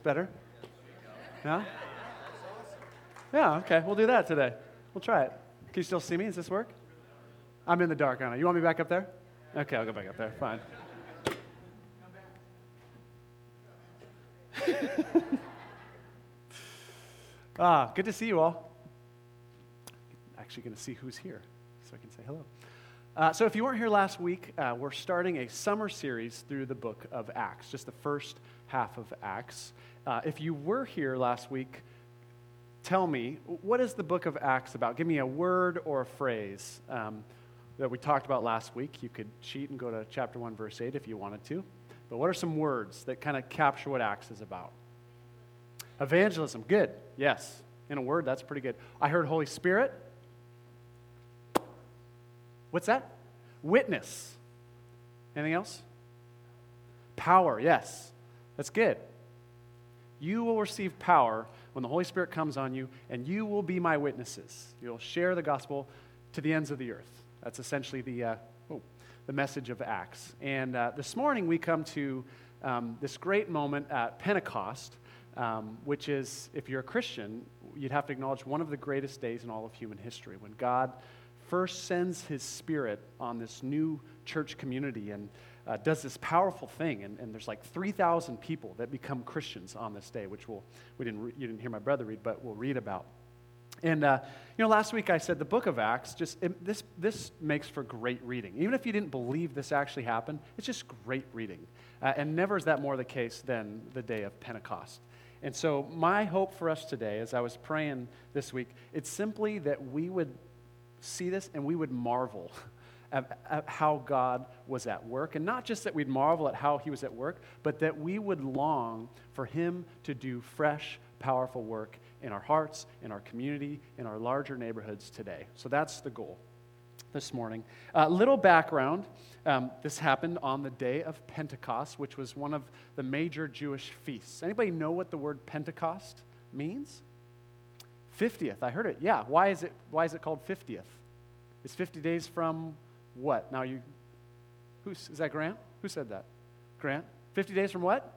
Better? Yeah? Yeah, okay. We'll do that today. We'll try it. Can you still see me? Does this work? I'm in the dark, aren't I? You want me back up there? Okay, I'll go back up there. Fine. Good to see you all. Actually going to see who's here so I can say hello. So if you weren't here last week, we're starting a summer series through the book of Acts, just the first half of Acts. If you were here last week, tell me, what is the book of Acts about? Give me a word or a phrase that we talked about last week. You could cheat and go to chapter 1, verse 8 if you wanted to. But what are some words that kind of capture what Acts is about? Evangelism, good, yes. In a word, that's pretty good. I heard Holy Spirit. What's that? Witness. Anything else? Power, yes. That's good. You will receive power when the Holy Spirit comes on you, and you will be my witnesses. You'll share the gospel to the ends of the earth. That's essentially the message of Acts. And this morning we come to this great moment at Pentecost, which is, if you're a Christian, you'd have to acknowledge one of the greatest days in all of human history, when God first sends his Spirit on this new church community and does this powerful thing, and there's like 3,000 people that become Christians on this day, which you didn't hear my brother read, but we'll read about. And last week I said the book of Acts this makes for great reading. Even if you didn't believe this actually happened, it's just great reading, and never is that more the case than the day of Pentecost. And so my hope for us today, as I was praying this week, it's simply that we would see this and we would marvel at how God was at work. And not just that we'd marvel at how he was at work, but that we would long for him to do fresh, powerful work in our hearts, in our community, in our larger neighborhoods today. So that's the goal this morning. Little background. This happened on the day of Pentecost, which was one of the major Jewish feasts. Anybody know what the word Pentecost means? 50th, I heard it. Yeah, why is it called 50th? It's 50 days from what? Now is that Grant? Who said that? Grant? 50 days from what?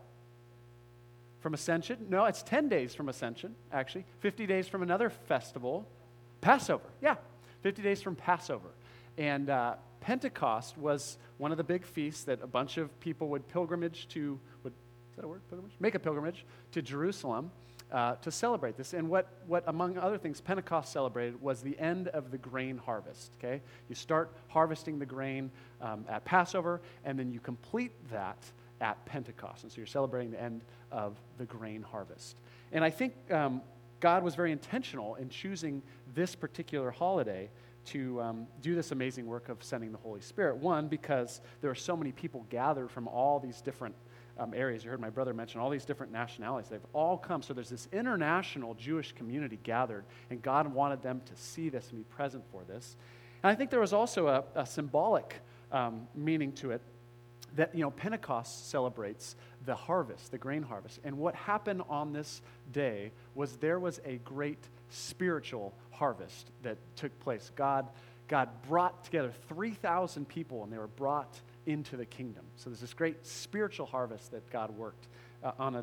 From Ascension? No, it's 10 days from Ascension, actually. 50 days from another festival. Passover, yeah. 50 days from Passover. And Pentecost was one of the big feasts that a bunch of people would pilgrimage to, is that a word, pilgrimage? Make a pilgrimage to Jerusalem to celebrate this. And what among other things, Pentecost celebrated was the end of the grain harvest, okay? You start harvesting the grain at Passover, and then you complete that at Pentecost. And so you're celebrating the end of the grain harvest. And I think God was very intentional in choosing this particular holiday to do this amazing work of sending the Holy Spirit. One, because there are so many people gathered from all these different areas. You heard my brother mention all these different nationalities. They've all come. So there's this international Jewish community gathered, and God wanted them to see this and be present for this. And I think there was also a symbolic meaning to it, that, Pentecost celebrates the harvest, the grain harvest. And what happened on this day was there was a great spiritual harvest that took place. God brought together 3,000 people, and they were brought into the kingdom. So there's this great spiritual harvest that God worked on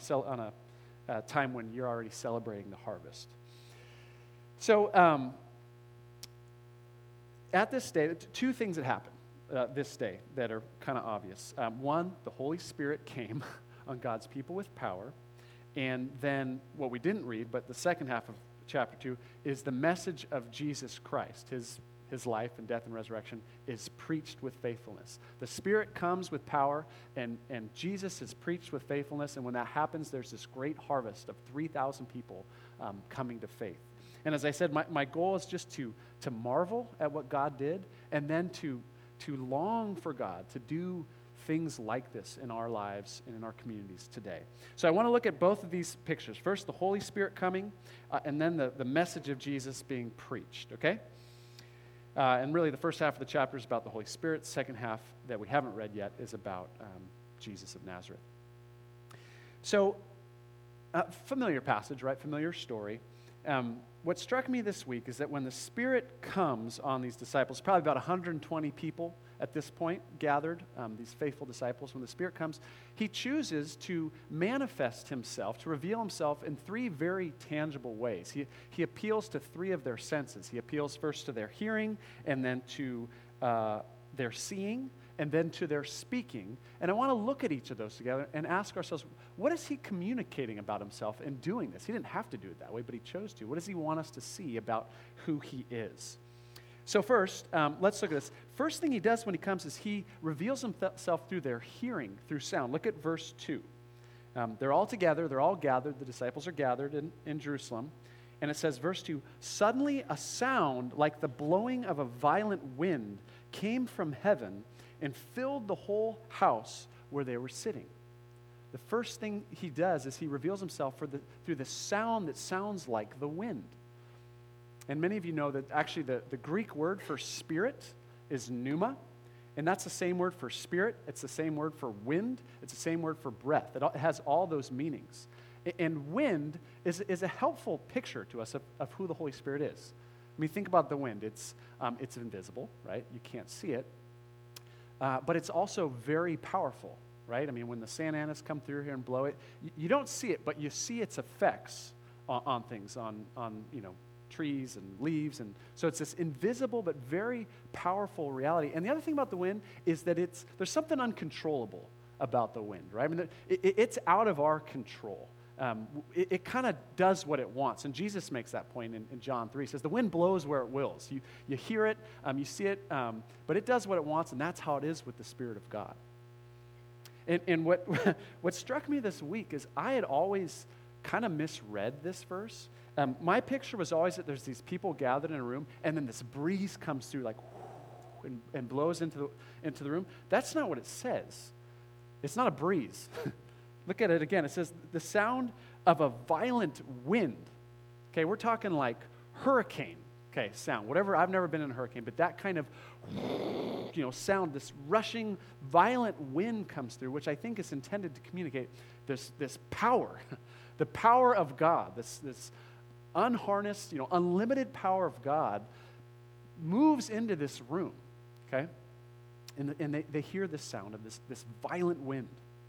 a time when you're already celebrating the harvest. So at this day, two things that happened this day that are kind of obvious. One, the Holy Spirit came on God's people with power. And then what we didn't read, but the second half of chapter 2, is the message of Jesus Christ. His life and death and resurrection is preached with faithfulness. The Spirit comes with power, and Jesus is preached with faithfulness. And when that happens, there's this great harvest of 3,000 people coming to faith. And as I said, my goal is just to marvel at what God did, and then to long for God to do things like this in our lives and in our communities today. So I want to look at both of these pictures. First, the Holy Spirit coming, and then the message of Jesus being preached, okay? And really, the first half of the chapter is about the Holy Spirit. The second half that we haven't read yet is about Jesus of Nazareth. So, familiar passage, right? Familiar story. What struck me this week is that when the Spirit comes on these disciples, probably about 120 people at this point gathered, these faithful disciples. When the Spirit comes, he chooses to manifest himself, to reveal himself in three very tangible ways. He appeals to three of their senses. He appeals first to their hearing, and then to their seeing, and then to their speaking. And I want to look at each of those together and ask ourselves, what is he communicating about himself in doing this? He didn't have to do it that way, but he chose to. What does he want us to see about who he is? So first, let's look at this. First thing he does when he comes is he reveals himself through their hearing, through sound. Look at verse 2. They're all together. They're all gathered. The disciples are gathered in Jerusalem. And it says, verse 2, suddenly a sound like the blowing of a violent wind came from heaven and filled the whole house where they were sitting. The first thing he does is he reveals himself through the sound that sounds like the wind. And many of you know that actually the Greek word for spirit is pneuma, and that's the same word for spirit. It's the same word for wind. It's the same word for breath. It has all those meanings. And wind is a helpful picture to us of who the Holy Spirit is. I mean, think about the wind. It's invisible, right? You can't see it. But it's also very powerful, right? I mean, when the Santa Anas come through here and blow it, you don't see it, but you see its effects on things, on trees and leaves. And so it's this invisible but very powerful reality. And the other thing about the wind is that there's something uncontrollable about the wind, right? I mean, it's out of our control. It kind of does what it wants. And Jesus makes that point in John 3. He says, the wind blows where it wills. You hear it, you see it, but it does what it wants, and that's how it is with the Spirit of God. And what struck me this week is I had always kind of misread this verse. My picture was always that there's these people gathered in a room, and then this breeze comes through like, and blows into the room. That's not what it says. It's not a breeze. Look at it again. It says the sound of a violent wind. Okay, we're talking like hurricane, okay, sound. Whatever, I've never been in a hurricane, but that kind of, sound, this rushing, violent wind comes through, which I think is intended to communicate this power, the power of God, this unharnessed, unlimited power of God moves into this room, okay? And they hear the sound of this violent wind.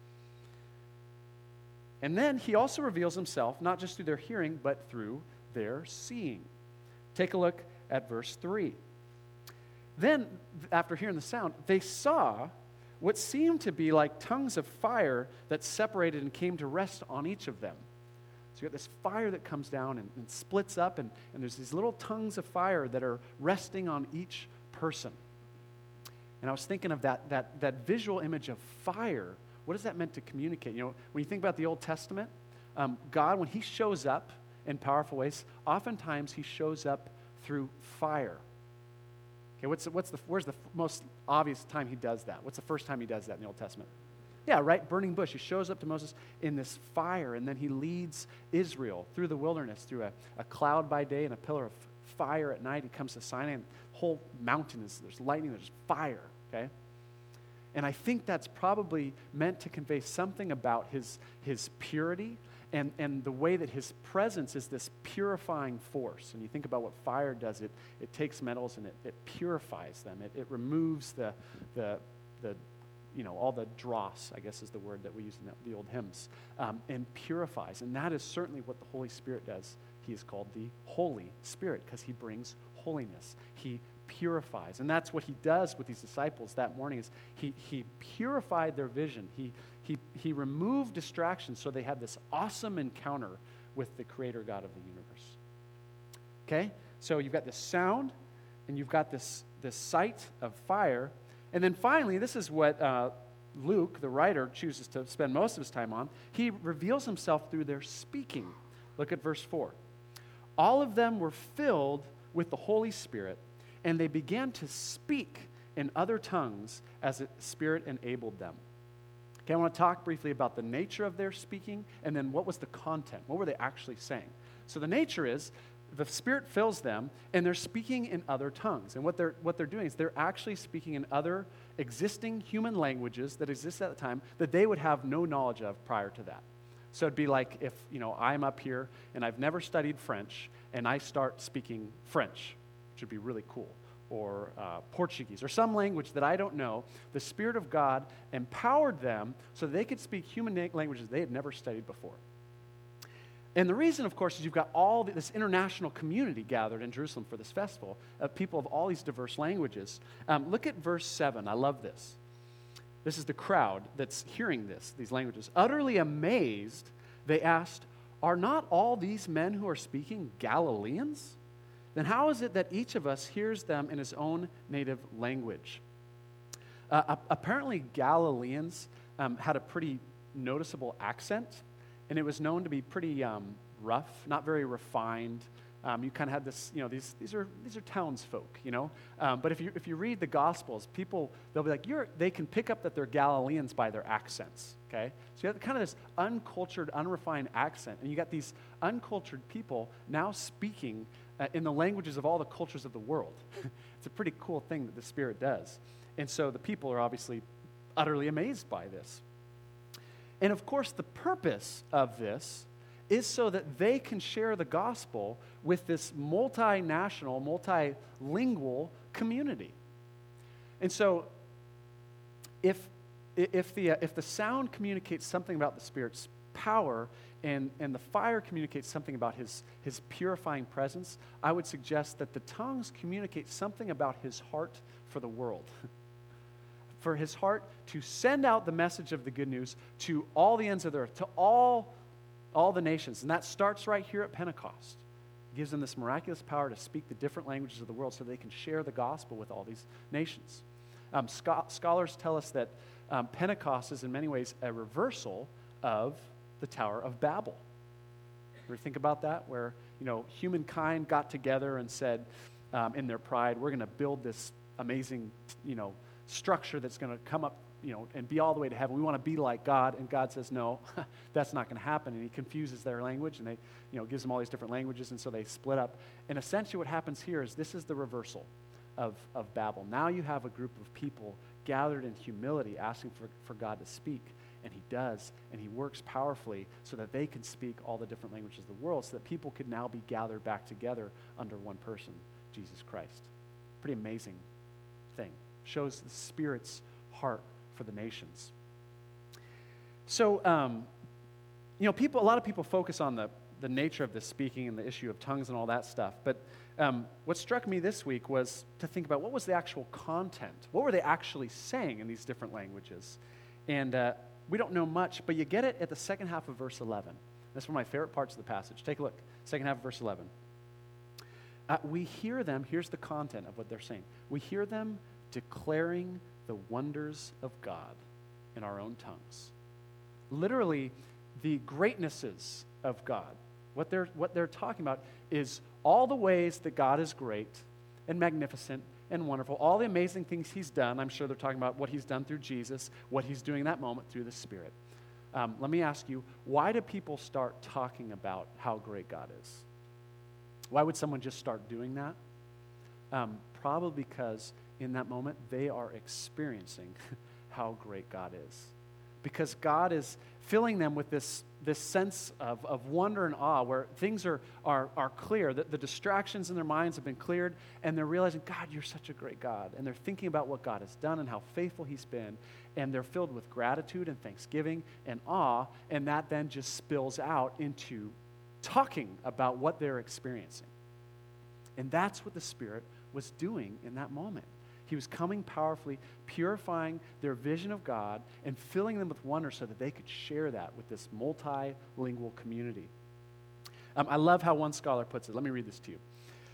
And then he also reveals himself, not just through their hearing, but through their seeing. Take a look at verse 3. Then, after hearing the sound, they saw what seemed to be like tongues of fire that separated and came to rest on each of them. So you got this fire that comes down and splits up, and there's these little tongues of fire that are resting on each person. And I was thinking of that visual image of fire. What is that meant to communicate? When you think about the Old Testament, God, when he shows up in powerful ways, oftentimes he shows up through fire. Okay, where's the most obvious time he does that? What's the first time he does that in the Old Testament? Yeah, right, burning bush. He shows up to Moses in this fire, and then he leads Israel through the wilderness, through a cloud by day and a pillar of fire at night. He comes to Sinai, and the whole mountain there's lightning, there's fire, okay? And I think that's probably meant to convey something about his purity and the way that his presence is this purifying force. And you think about what fire does, it takes metals and it purifies them. It removes the all the dross, I guess is the word that we use in the old hymns, and purifies. And that is certainly what the Holy Spirit does. He is called the Holy Spirit because he brings holiness. He purifies. And that's what he does with these disciples that morning is he purified their vision. He removed distractions so they had this awesome encounter with the creator God of the universe. Okay? So you've got this sound and you've got this sight of fire. And then finally, this is what Luke, the writer, chooses to spend most of his time on. He reveals himself through their speaking. Look at verse 4. All of them were filled with the Holy Spirit, and they began to speak in other tongues as the Spirit enabled them. Okay, I want to talk briefly about the nature of their speaking, and then what was the content? What were they actually saying? So the nature is, the Spirit fills them, and they're speaking in other tongues. And what they're doing is they're actually speaking in other existing human languages that exist at the time that they would have no knowledge of prior to that. So it'd be like if, I'm up here and I've never studied French, and I start speaking French, which would be really cool. Portuguese or some language that I don't know, the Spirit of God empowered them so they could speak human languages they had never studied before. And the reason, of course, is you've got all this international community gathered in Jerusalem for this festival of people of all these diverse languages. Look at verse 7. I love this. This is the crowd that's hearing these languages. Utterly amazed, they asked, "Are not all these men who are speaking Galileans? Then how is it that each of us hears them in his own native language?" Apparently, Galileans had a pretty noticeable accent, and it was known to be pretty rough, not very refined. You kind of had this, these are townsfolk, But if you read the Gospels, they'll be like, they can pick up that they're Galileans by their accents, okay? So you have kind of this uncultured, unrefined accent, and you got these uncultured people now speaking in the languages of all the cultures of the world. It's a pretty cool thing that the Spirit does. And so the people are obviously utterly amazed by this. And of course, the purpose of this is so that they can share the gospel with this multinational, multilingual community. And so if the sound communicates something about the Spirit's power and the fire communicates something about his purifying presence, I would suggest that the tongues communicate something about his heart for the world. For his heart to send out the message of the good news to all the ends of the earth, to all the nations. And that starts right here at Pentecost. It gives them this miraculous power to speak the different languages of the world so they can share the gospel with all these nations. Scholars tell us that Pentecost is in many ways a reversal of the Tower of Babel. Ever think about that? Where, humankind got together and said, in their pride, we're going to build this amazing, structure that's going to come up, and be all the way to heaven. We want to be like God. And God says, no, that's not going to happen. And he confuses their language, and they, gives them all these different languages, and so they split up. And essentially what happens here is this is the reversal of Babel. Now you have a group of people gathered in humility asking for God to speak. And he does, and he works powerfully so that they can speak all the different languages of the world so that people could now be gathered back together under one person, Jesus Christ. Pretty amazing thing. Shows the Spirit's heart for the nations. So, a lot of people focus on the nature of the speaking and the issue of tongues and all that stuff. But what struck me this week was to think about what was the actual content. What were they actually saying in these different languages? And we don't know much, but you get it at the second half of verse 11. That's one of my favorite parts of the passage. Take a look. Second half of verse 11. We hear them, here's the content of what they're saying. We hear them declaring the wonders of God in our own tongues. Literally, the greatnesses of God. What they're talking about is all the ways that God is great and magnificent and wonderful, all the amazing things he's done. I'm sure they're talking about what he's done through Jesus, what he's doing in that moment through the Spirit. Let me ask you, why do people start talking about how great God is? Why would someone just start doing that? Probably because in that moment they are experiencing how great God is. Because God is filling them with this sense of wonder and awe where things are clear, that the distractions in their minds have been cleared, and they're realizing, God, you're such a great God. And they're thinking about what God has done and how faithful he's been, and they're filled with gratitude and thanksgiving and awe, and that then just spills out into talking about what they're experiencing. And that's what the Spirit was doing in that moment. He was coming powerfully, purifying their vision of God and filling them with wonder so that they could share that with this multilingual community. I love how one scholar puts it. Let me read this to you.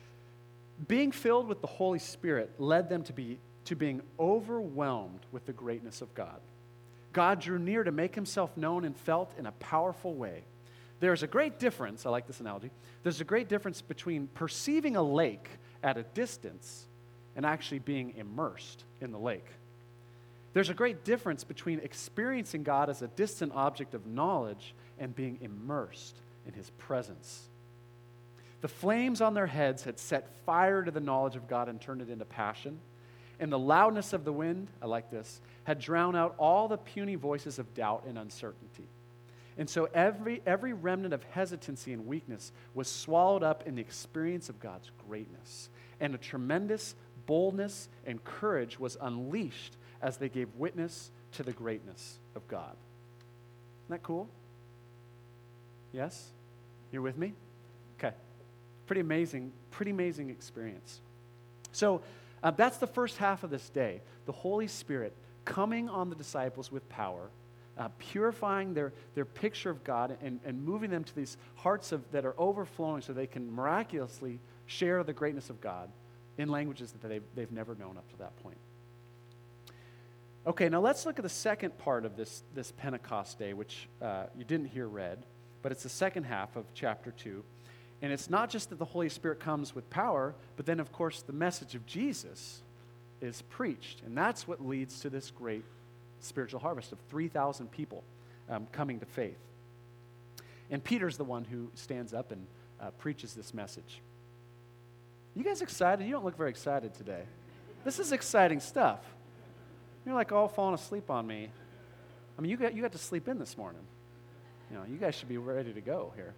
Being filled with the Holy Spirit led them to being overwhelmed with the greatness of God. God drew near to make himself known and felt in a powerful way. There's a great difference, I like this analogy, there's a great difference between perceiving a lake at a distance and actually being immersed in the lake. There's a great difference between experiencing God as a distant object of knowledge and being immersed in his presence. The flames on their heads had set fire to the knowledge of God and turned it into passion. And the loudness of the wind, I like this, had drowned out all the puny voices of doubt and uncertainty. And so every remnant of hesitancy and weakness was swallowed up in the experience of God's greatness. And a tremendous boldness and courage was unleashed as they gave witness to the greatness of God. Isn't that cool? Yes? You're with me? Okay. Pretty amazing experience. So that's the first half of this day. The Holy Spirit coming on the disciples with power, purifying their picture of God and moving them to these hearts that are overflowing so they can miraculously share the greatness of God in languages that they've never known up to that point. Okay, now let's look at the second part of this Pentecost day, which you didn't hear read, but it's the second half of chapter 2. And it's not just that the Holy Spirit comes with power, but then, of course, the message of Jesus is preached. And that's what leads to this great spiritual harvest of 3,000 people coming to faith. And Peter's the one who stands up and preaches this message. You guys excited? You don't look very excited today. This is exciting stuff. You're like all falling asleep on me. I mean, you got to sleep in this morning. You know, you guys should be ready to go here.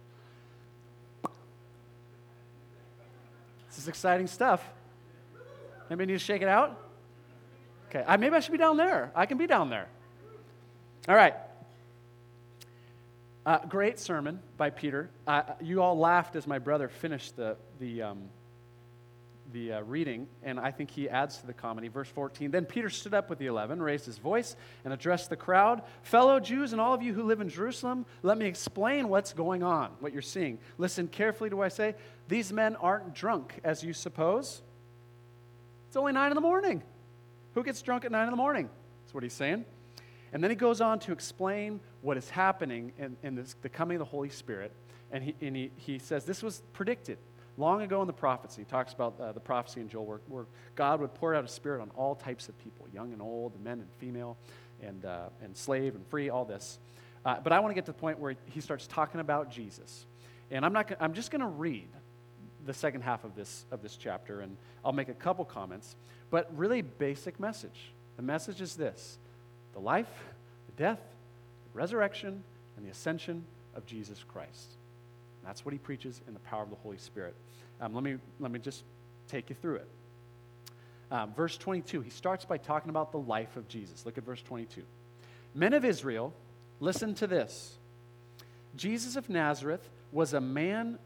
This is exciting stuff. Anybody need to shake it out? Okay, maybe I should be down there. I can be down there. All right. Great sermon by Peter. You all laughed as my brother finished the reading, and I think he adds to the comedy. Verse 14, then Peter stood up with the 11, raised his voice, and addressed the crowd. Fellow Jews and all of you who live in Jerusalem, let me explain what's going on, what you're seeing. Listen carefully to what I say. These men aren't drunk, as you suppose. It's only 9 a.m. Who gets drunk at 9 a.m? That's what he's saying. And then he goes on to explain what is happening in the coming of the Holy Spirit. And he says this was predicted long ago in the prophecy. He talks about the prophecy in Joel where God would pour out a spirit on all types of people, young and old, men and female, and slave and free, all this. But I want to get to the point where he starts talking about Jesus. And I'm just going to read the second half of this chapter, and I'll make a couple comments. But really basic message. The message is this: the life, the death, the resurrection, and the ascension of Jesus Christ. That's what he preaches in the power of the Holy Spirit. Let me just take you through it. Verse 22, he starts by talking about the life of Jesus. Look at verse 22. Men of Israel, listen to this. Jesus of Nazareth was a man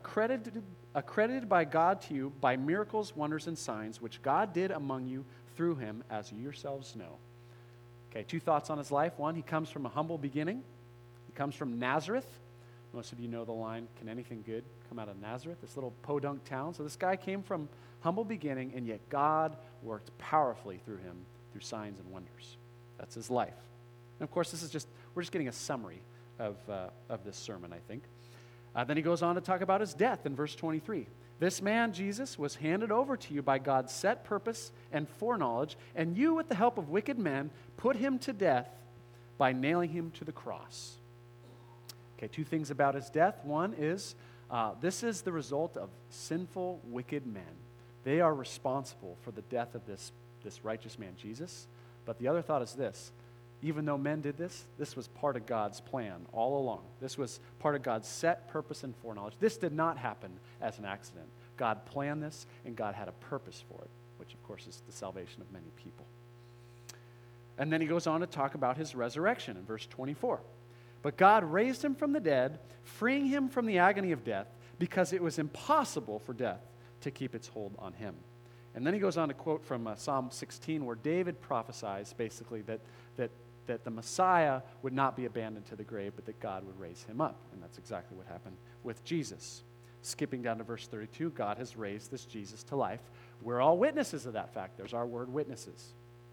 accredited by God to you by miracles, wonders, and signs, which God did among you through him, as you yourselves know. Okay, 2 thoughts on his life. 1, he comes from a humble beginning. He comes from Nazareth. Most of you know the line, can anything good come out of Nazareth, this little podunk town? So this guy came from humble beginning, and yet God worked powerfully through him through signs and wonders. That's his life. And of course, we're just getting a summary of this sermon, I think. Then he goes on to talk about his death in verse 23. This man, Jesus, was handed over to you by God's set purpose and foreknowledge, and you, with the help of wicked men, put him to death by nailing him to the cross. Okay, 2 things about his death. 1 is, this is the result of sinful, wicked men. They are responsible for the death of this righteous man, Jesus. But the other thought is this: even though men did this, this was part of God's plan all along. This was part of God's set purpose and foreknowledge. This did not happen as an accident. God planned this, and God had a purpose for it, which, of course, is the salvation of many people. And then he goes on to talk about his resurrection in verse 24. But God raised him from the dead, freeing him from the agony of death, because it was impossible for death to keep its hold on him. And then he goes on to quote from Psalm 16, where David prophesies basically that the Messiah would not be abandoned to the grave, but that God would raise him up. And that's exactly what happened with Jesus. Skipping down to verse 32, God has raised this Jesus to life. We're all witnesses of that fact. There's our word, witnesses.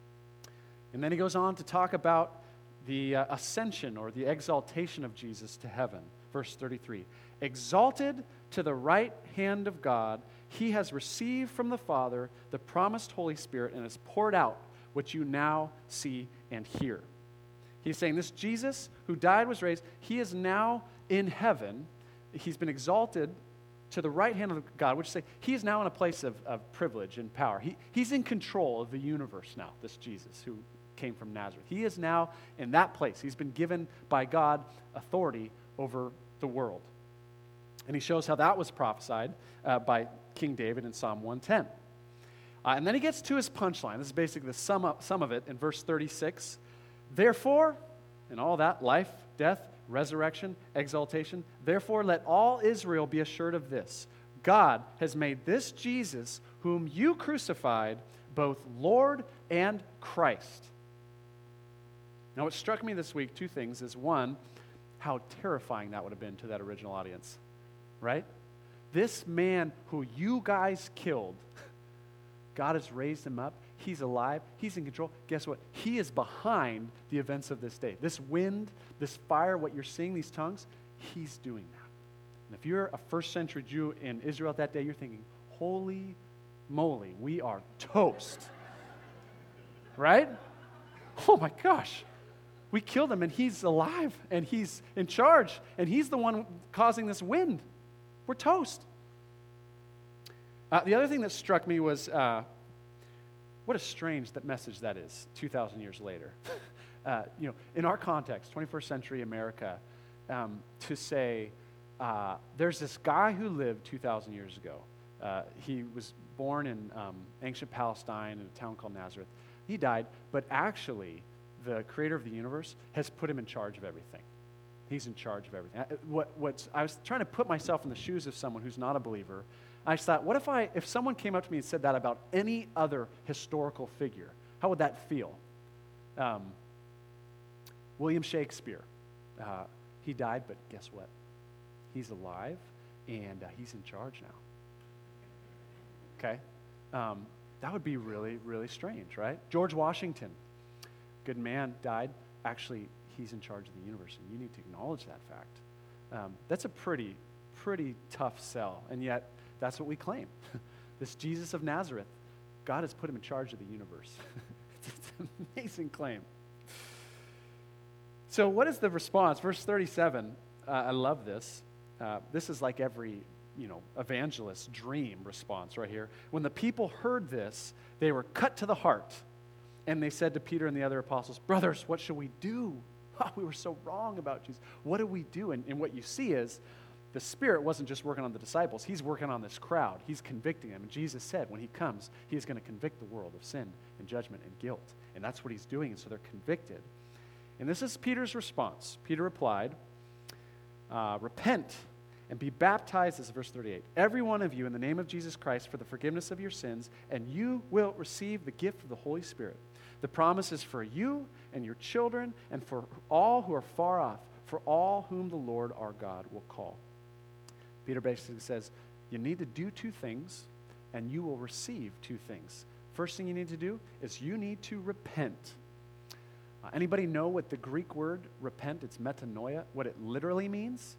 And then he goes on to talk about the ascension or the exaltation of Jesus to heaven. Verse 33, exalted to the right hand of God, he has received from the Father the promised Holy Spirit and has poured out what you now see and hear. He's saying this Jesus who died, was raised, he is now in heaven. He's been exalted to the right hand of God, which say he is now in a place of privilege and power. He's in control of the universe now, this Jesus who came from Nazareth. He is now in that place. He's been given by God authority over the world. And he shows how that was prophesied by King David in Psalm 110. And then he gets to his punchline. This is basically the sum of it in verse 36. Therefore, and all that, life, death, resurrection, exaltation, therefore let all Israel be assured of this. God has made this Jesus, whom you crucified, both Lord and Christ. Now, what struck me this week, two things, is one, how terrifying that would have been to that original audience, right? This man who you guys killed, God has raised him up. He's alive. He's in control. Guess what? He is behind the events of this day. This wind, this fire, what you're seeing, these tongues, he's doing that. And if you're a first century Jew in Israel at that day, you're thinking, holy moly, we are toast. Right? Oh my gosh. We killed him and he's alive and he's in charge and he's the one causing this wind. We're toast. The other thing that struck me was what a strange message that is 2,000 years later. In our context, 21st century America, to say there's this guy who lived 2,000 years ago. He was born in ancient Palestine in a town called Nazareth. He died, but actually the creator of the universe has put him in charge of everything. He's in charge of everything. I was trying to put myself in the shoes of someone who's not a believer. I just thought, what if someone came up to me and said that about any other historical figure? How would that feel? William Shakespeare. He died, but guess what? He's alive, and he's in charge now. Okay? That would be really, really strange, right? George Washington, good man, died. Actually, he's in charge of the universe, and you need to acknowledge that fact. That's a pretty tough sell, and yet that's what we claim. This Jesus of Nazareth, God has put him in charge of the universe. It's an amazing claim. So what is the response? Verse 37, I love this. This is like every evangelist's dream response right here. When the people heard this, they were cut to the heart. And they said to Peter and the other apostles, brothers, what should we do? Oh, we were so wrong about Jesus. What do we do? And what you see is the Spirit wasn't just working on the disciples. He's working on this crowd. He's convicting them. And Jesus said when he comes, he is going to convict the world of sin and judgment and guilt. And that's what he's doing. And so they're convicted. And this is Peter's response. Peter replied, repent and be baptized, this is verse 38, every one of you in the name of Jesus Christ for the forgiveness of your sins, and you will receive the gift of the Holy Spirit. The promise is for you and your children and for all who are far off, for all whom the Lord our God will call. Peter basically says, you need to do two things, and you will receive two things. First thing you need to do is you need to repent. Anybody know what the Greek word repent, it's metanoia, what it literally means?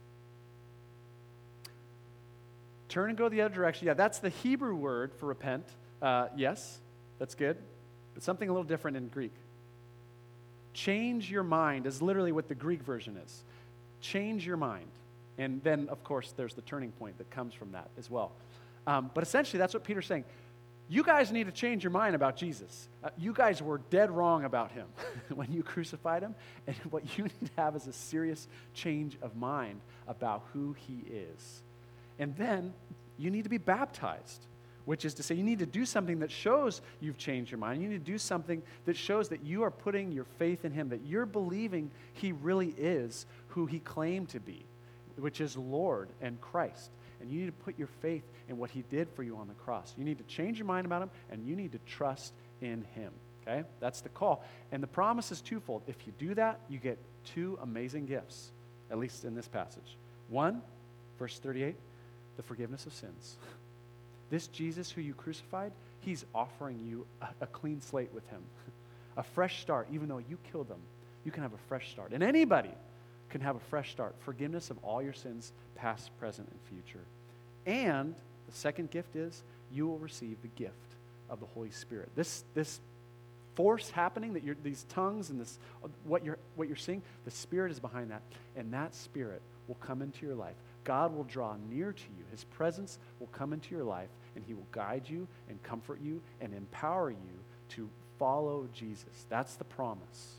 Turn and go the other direction. Yeah, that's the Hebrew word for repent. Yes, that's good. But something a little different in Greek. Change your mind is literally what the Greek version is. Change your mind. And then, of course, there's the turning point that comes from that as well. But essentially, that's what Peter's saying. You guys need to change your mind about Jesus. You guys were dead wrong about him when you crucified him. And what you need to have is a serious change of mind about who he is. And then you need to be baptized, which is to say you need to do something that shows you've changed your mind. You need to do something that shows that you are putting your faith in him, that you're believing he really is who he claimed to be, which is Lord and Christ. And you need to put your faith in what he did for you on the cross. You need to change your mind about him, and you need to trust in him. Okay? That's the call. And the promise is twofold. If you do that, you get two amazing gifts, at least in this passage. One, verse 38, the forgiveness of sins. This Jesus who you crucified, he's offering you a clean slate with him. A fresh start. Even though you killed them, you can have a fresh start. And anybody can have a fresh start. Forgiveness of all your sins, past, present, and future. And the second gift is you will receive the gift of the Holy Spirit. This force happening, that these tongues and this what you're seeing, the Spirit is behind that, and that Spirit will come into your life. God will draw near to you. His presence will come into your life, and he will guide you and comfort you and empower you to follow Jesus. That's the promise.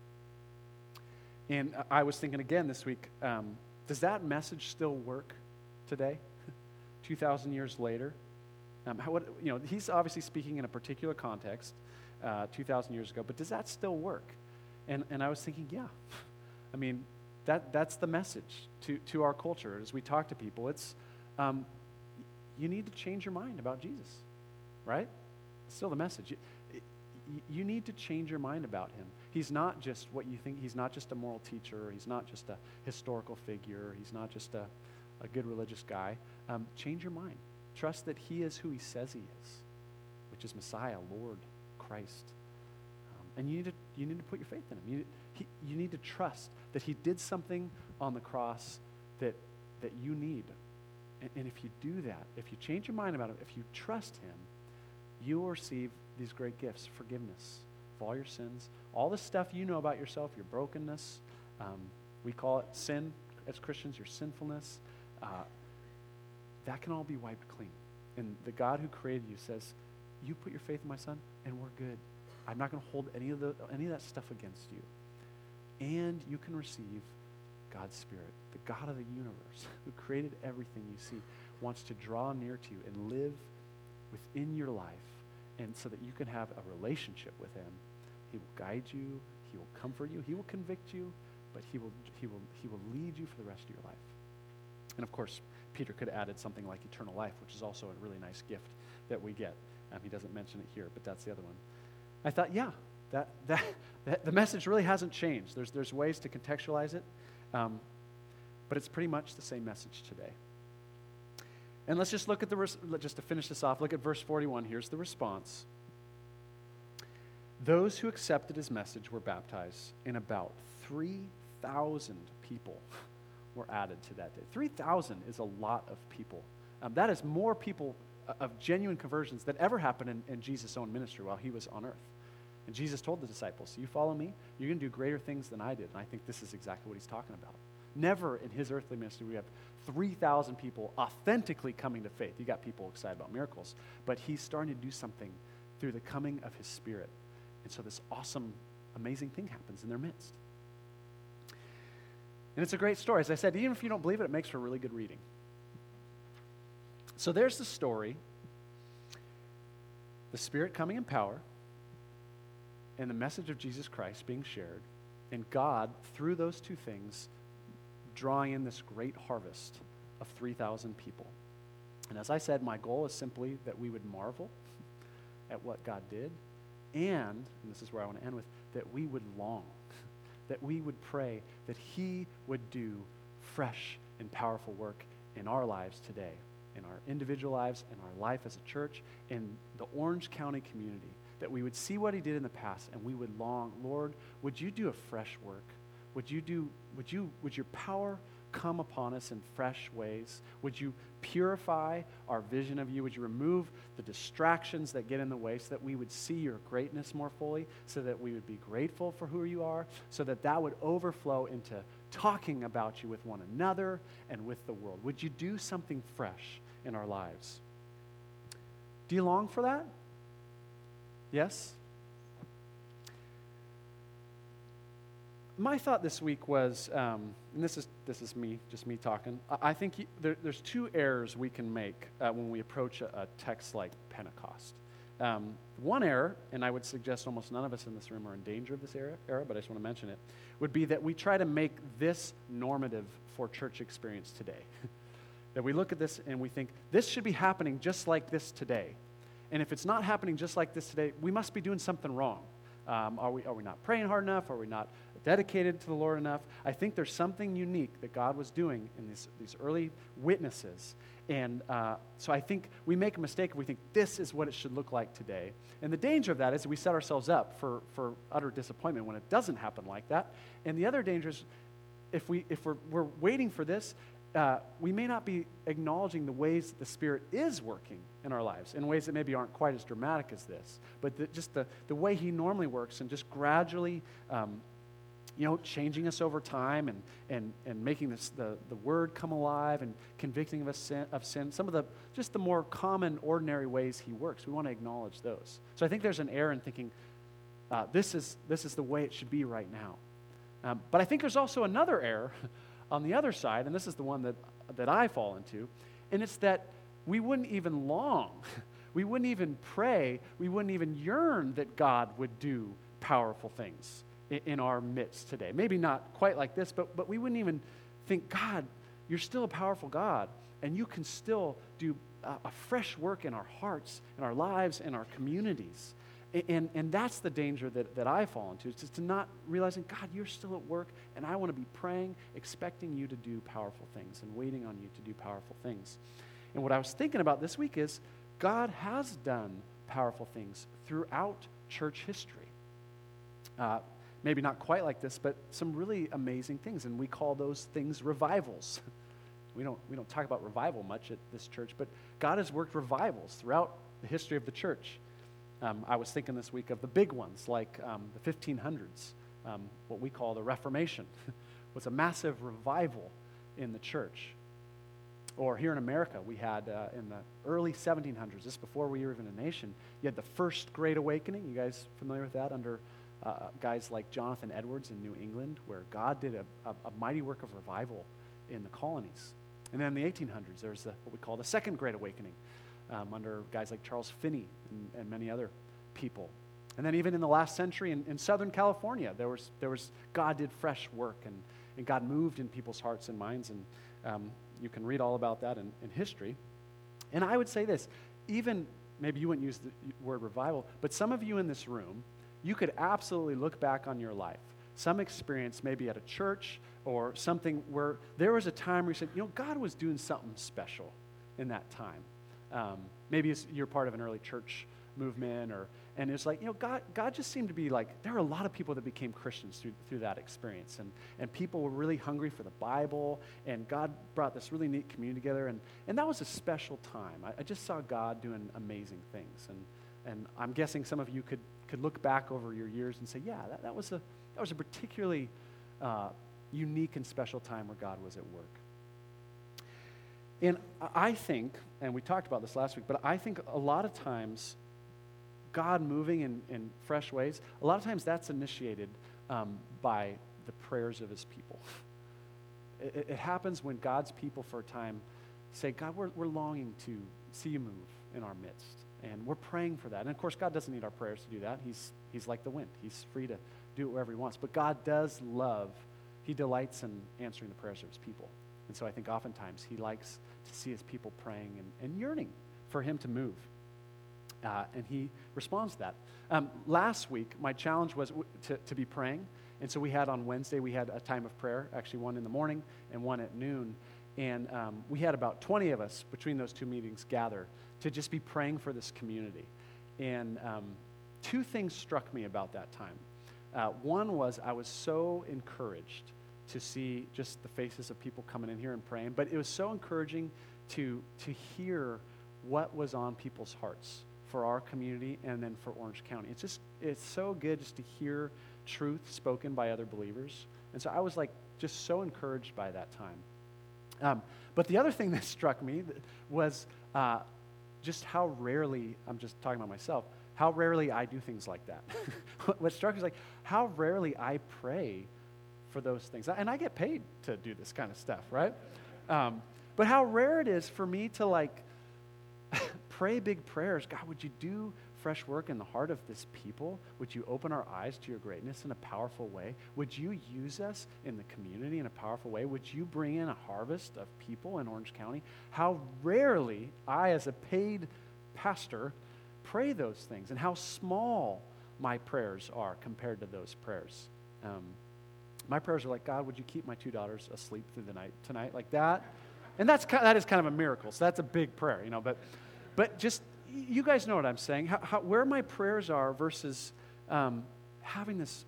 And I was thinking again this week, does that message still work today, 2,000 years later? He's obviously speaking in a particular context 2,000 years ago, but does that still work? And I was thinking, yeah. I mean, that's the message to our culture as we talk to people. It's you need to change your mind about Jesus, right? It's still the message. You need to change your mind about him. He's not just what you think. He's not just a moral teacher. He's not just a historical figure. He's not just a good religious guy. Change your mind. Trust that he is who he says he is, which is Messiah, Lord, Christ. And you need to put your faith in him. You need to trust that he did something on the cross that you need. And if you do that, if you change your mind about it, if you trust him, you will receive these great gifts, forgiveness of all your sins, all the stuff you know about yourself, your brokenness. We call it sin as Christians, your sinfulness. That can all be wiped clean. And the God who created you says, you put your faith in my son, and we're good. I'm not going to hold any of that stuff against you. And you can receive God's Spirit, the God of the universe, who created everything you see, wants to draw near to you and live within your life, and so that you can have a relationship with him. He will guide you, he will comfort you, he will convict you, but he will lead you for the rest of your life. And of course, Peter could have added something like eternal life, which is also a really nice gift that we get. He doesn't mention it here, but that's the other one. I thought, yeah, that the message really hasn't changed. There's ways to contextualize it, but it's pretty much the same message today. And let's just look at just to finish this off, look at verse 41. Here's the response. Those who accepted his message were baptized, and about 3,000 people were added to that day. 3,000 is a lot of people. That is more people of genuine conversions that ever happened in Jesus' own ministry while he was on earth. And Jesus told the disciples, you follow me, you're going to do greater things than I did. And I think this is exactly what he's talking about. Never in his earthly ministry we have 3,000 people authentically coming to faith. You got people excited about miracles, but he's starting to do something through the coming of his Spirit. And so this awesome, amazing thing happens in their midst. And it's a great story. As I said, even if you don't believe it, it makes for really good reading. So there's the story, the Spirit coming in power, and the message of Jesus Christ being shared, and God, through those two things, drawing in this great harvest of 3,000 people. And as I said, my goal is simply that we would marvel at what God did, and this is where I want to end with, that we would long, that we would pray that he would do fresh and powerful work in our lives today, in our individual lives, in our life as a church, in the Orange County community, that we would see what he did in the past and we would long, Lord, would you do a fresh work? Would your power come upon us in fresh ways? Would you purify our vision of you? Would you remove the distractions that get in the way so that we would see your greatness more fully, so that we would be grateful for who you are, so that that would overflow into talking about you with one another and with the world? Would you do something fresh in our lives? Do you long for that? Yes? My thought this week was, and this is me, just me talking. I think there's two errors we can make when we approach a text like Pentecost. One error, and I would suggest almost none of us in this room are in danger of this error, but I just want to mention it, would be that we try to make this normative for church experience today. That we look at this and we think, this should be happening just like this today. And if it's not happening just like this today, we must be doing something wrong. Are we not praying hard enough? Are we not dedicated to the Lord enough? I think there's something unique that God was doing in these early witnesses. And so I think we make a mistake if we think this is what it should look like today. And the danger of that is we set ourselves up for utter disappointment when it doesn't happen like that. And the other danger is if we're waiting for this, we may not be acknowledging the ways that the Spirit is working in our lives in ways that maybe aren't quite as dramatic as this, but just the way he normally works, and just gradually changing us over time and making the word come alive and convicting us of sin. Some of the more common, ordinary ways he works. We want to acknowledge those. So I think there's an error in thinking this is the way it should be right now. But I think there's also another error on the other side, and this is the one that I fall into, and it's that we wouldn't even long we wouldn't even pray, we wouldn't even yearn that God would do powerful things in our midst today. Maybe not quite like this, but we wouldn't even think, God, you're still a powerful God, and you can still do a fresh work in our hearts, in our lives, in our communities. And that's the danger that I fall into, is just to not realizing, God, you're still at work, and I want to be praying, expecting you to do powerful things and waiting on you to do powerful things. And what I was thinking about this week is God has done powerful things throughout church history. Maybe not quite like this, but some really amazing things, and we call those things revivals. We don't talk about revival much at this church, but God has worked revivals throughout the history of the church. I was thinking this week of the big ones, like the 1500s, what we call the Reformation, was a massive revival in the church. Or here in America, we had in the early 1700s, just before we were even a nation, you had the First Great Awakening. You guys familiar with that? Under guys like Jonathan Edwards in New England, where God did a mighty work of revival in the colonies. And then in the 1800s, there's what we call the Second Great Awakening, under guys like Charles Finney and many other people. And then even in the last century in Southern California, there was God did fresh work, and God moved in people's hearts and minds, and you can read all about that in history. And I would say this, even, maybe you wouldn't use the word revival, but some of you in this room, you could absolutely look back on your life, some experience maybe at a church or something where there was a time where you said, God was doing something special in that time. Maybe you're part of an early church movement, and it's like, God just seemed to be like, there are a lot of people that became Christians through that experience, and people were really hungry for the Bible, and God brought this really neat community together, and that was a special time. I just saw God doing amazing things, and I'm guessing some of you could look back over your years and say, yeah, that was a particularly unique and special time where God was at work. And I think, and we talked about this last week, but I think a lot of times God moving in fresh ways, a lot of times that's initiated by the prayers of his people. It happens when God's people for a time say, God, we're longing to see you move in our midst. And we're praying for that. And of course, God doesn't need our prayers to do that. He's like the wind. He's free to do it wherever he wants. But God does he delights in answering the prayers of his people. And so I think oftentimes he likes to see his people praying and yearning for him to move. And he responds to that. Last week, my challenge was to be praying. And so we had on Wednesday, we had a time of prayer, actually one in the morning and one at noon. And we had about 20 of us between those two meetings gather to just be praying for this community. And two things struck me about that time. One was I was so encouraged to see just the faces of people coming in here and praying, but it was so encouraging to hear what was on people's hearts for our community and then for Orange County. It's so good just to hear truth spoken by other believers. And so I was just so encouraged by that time. But the other thing that struck me was just how rarely, I'm just talking about myself, how rarely I do things like that. What struck me is how rarely I pray for those things. And I get paid to do this kind of stuff, right? But how rare it is for me to pray big prayers. God, would you do fresh work in the heart of this people? Would you open our eyes to your greatness in a powerful way? Would you use us in the community in a powerful way? Would you bring in a harvest of people in Orange County? How rarely I, as a paid pastor, pray those things, and how small my prayers are compared to those prayers. My prayers are God, would you keep my two daughters asleep through the night tonight, like that? And that is kind of a miracle, so that's a big prayer, But just, you guys know what I'm saying, where my prayers are versus having this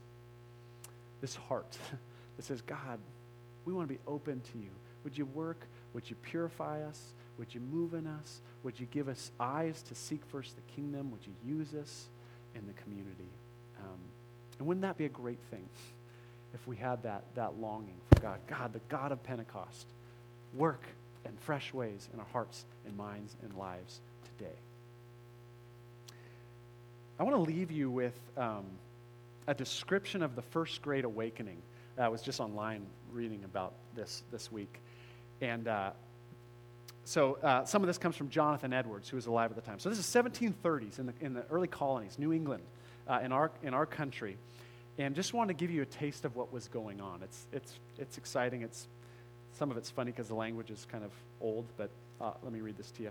heart that says, God, we want to be open to you. Would you work? Would you purify us? Would you move in us? Would you give us eyes to seek first the kingdom? Would you use us in the community? And wouldn't that be a great thing if we had that longing for God, the God of Pentecost, work in fresh ways in our hearts and minds and lives today. I want to leave you with a description of the First Great Awakening. I was just online reading about this week. And some of this comes from Jonathan Edwards, who was alive at the time. So this is 1730s in the early colonies, New England, in our country. And just want to give you a taste of what was going on. It's exciting. Some of it's funny because the language is kind of old, but let me read this to you.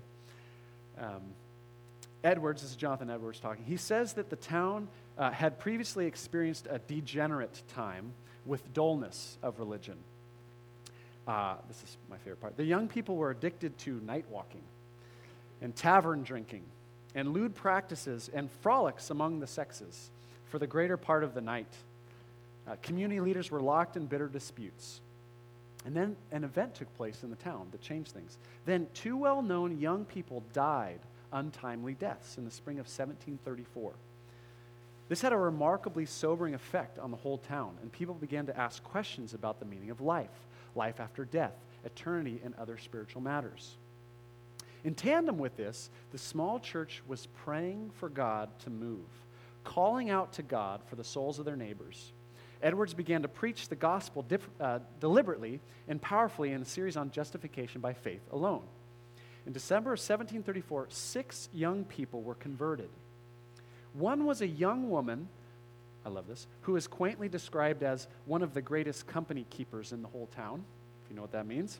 Edwards, this is Jonathan Edwards talking. He says that the town had previously experienced a degenerate time with dullness of religion. This is my favorite part. The young people were addicted to night walking and tavern drinking and lewd practices and frolics among the sexes for the greater part of the night. Community leaders were locked in bitter disputes. And then an event took place in the town that changed things. Then 2 well-known young people died untimely deaths in the spring of 1734. This had a remarkably sobering effect on the whole town, and people began to ask questions about the meaning of life after death, eternity, and other spiritual matters. In tandem with this, the small church was praying for God to move, calling out to God for the souls of their neighbors. Edwards began to preach the gospel deliberately and powerfully in a series on justification by faith alone. In December of 1734, 6 young people were converted. One was a young woman, I love this, who is quaintly described as one of the greatest company keepers in the whole town, if you know what that means.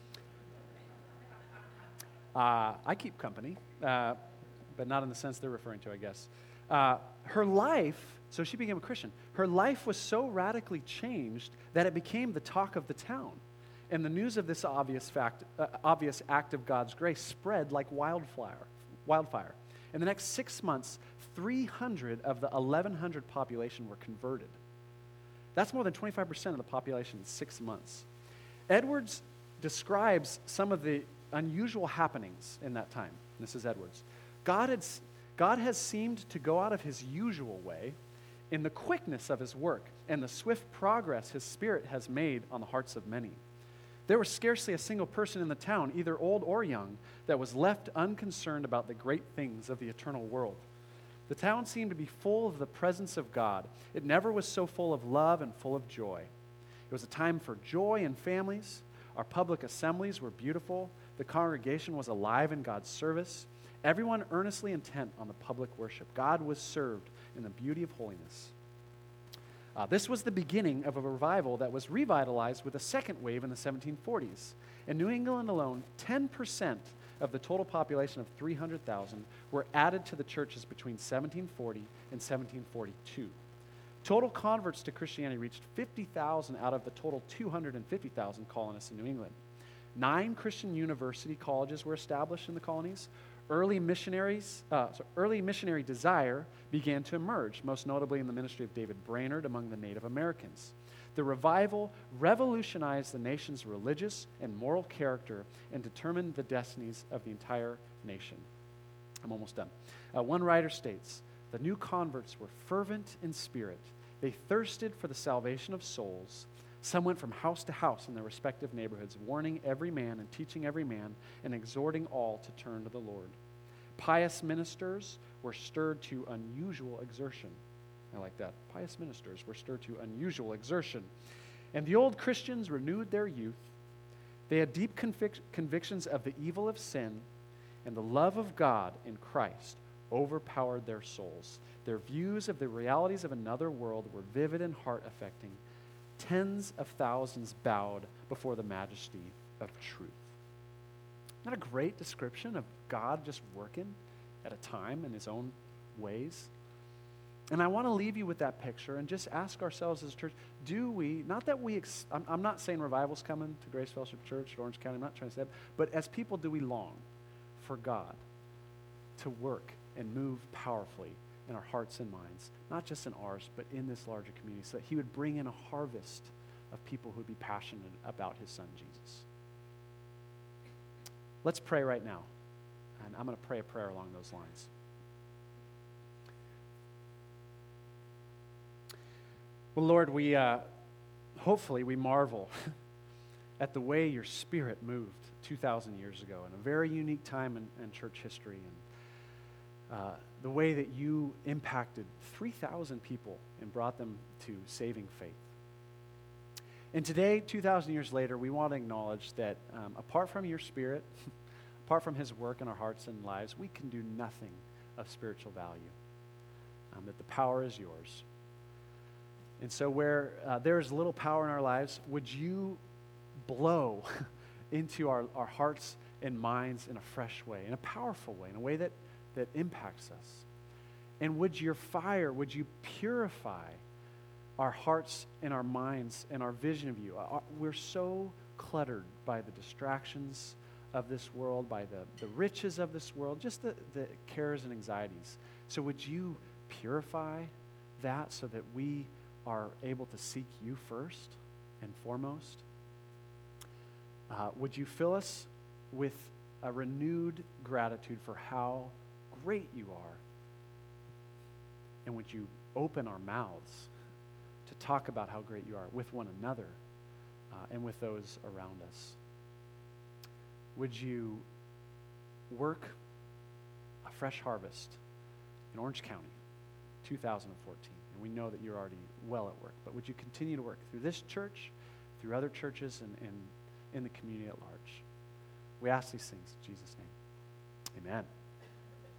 I keep company, but not in the sense they're referring to, I guess. Her life, so she became a Christian, her life was so radically changed that it became the talk of the town. And the news of this obvious act of God's grace spread like wildfire. In the next 6 months, 300 of the 1,100 population were converted. That's more than 25% of the population in 6 months. Edwards describes some of the unusual happenings in that time. This is Edwards. God has seemed to go out of his usual way in the quickness of his work and the swift progress his Spirit has made on the hearts of many. There was scarcely a single person in the town, either old or young, that was left unconcerned about the great things of the eternal world. The town seemed to be full of the presence of God. It never was so full of love and full of joy. It was a time for joy in families. Our public assemblies were beautiful. The congregation was alive in God's service. Everyone earnestly intent on the public worship. God was served in the beauty of holiness. This was the beginning of a revival that was revitalized with a second wave in the 1740s. In New England alone, 10% of the total population of 300,000 were added to the churches between 1740 and 1742. Total converts to Christianity reached 50,000 out of the total 250,000 colonists in New England. 9 Christian university colleges were established in the colonies. Early missionary desire began to emerge, most notably in the ministry of David Brainerd among the Native Americans. The revival revolutionized the nation's religious and moral character and determined the destinies of the entire nation. I'm almost done. One writer states, "The new converts were fervent in spirit. They thirsted for the salvation of souls. Some went from house to house in their respective neighborhoods, warning every man and teaching every man and exhorting all to turn to the Lord. Pious ministers were stirred to unusual exertion." I like that. Pious ministers were stirred to unusual exertion. And the old Christians renewed their youth. They had deep convictions of the evil of sin, and the love of God in Christ overpowered their souls. Their views of the realities of another world were vivid and heart-affecting. Tens of thousands bowed before the majesty of truth. Isn't that a great description of God just working at a time in his own ways? And I want to leave you with that picture and just ask ourselves as a church, do we, not that we, I'm not saying revival's coming to Grace Fellowship Church at Orange County, I'm not trying to say that, but as people, do we long for God to work and move powerfully in our hearts and minds, not just in ours, but in this larger community, so that he would bring in a harvest of people who would be passionate about his son, Jesus. Let's pray right now, and I'm going to pray a prayer along those lines. Well, Lord, we hopefully we marvel at the way your Spirit moved 2,000 years ago in a very unique time in church history, and the way that you impacted 3,000 people and brought them to saving faith. And today, 2,000 years later, we want to acknowledge that apart from your Spirit, Apart from his work in our hearts and lives, we can do nothing of spiritual value. That the power is yours. And so where there is little power in our lives, would you blow into our hearts and minds in a fresh way, in a powerful way, in a way that impacts us? And would your fire, would you purify our hearts and our minds and our vision of you? We're so cluttered by the distractions of this world, by the riches of this world, just the cares and anxieties. So would you purify that so that we are able to seek you first and foremost? Would you fill us with a renewed gratitude for how great you are? And would you open our mouths to talk about how great you are with one another and with those around us? Would you work a fresh harvest in Orange County, 2014? And we know that you're already well at work, but would you continue to work through this church, through other churches, and in the community at large? We ask these things in Jesus' name. Amen.